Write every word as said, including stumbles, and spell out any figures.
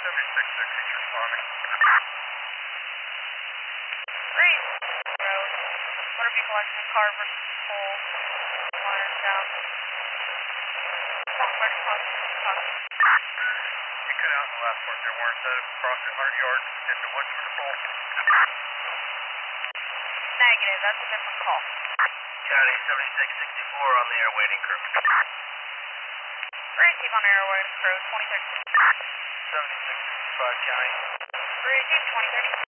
seventy-six sixty responding. Raise road. Motor vehicle accident, car versus pole. Wires down. Ready to cross. You cut out in the last part there, Warren. Said across the hundred yards into what's for the pole? Negative, that's a different call. County seventy-six sixty-four on the air waiting crew. Receive on air waiting crew, twenty thirty. seventy-six sixty-five County. Receive twenty thirty.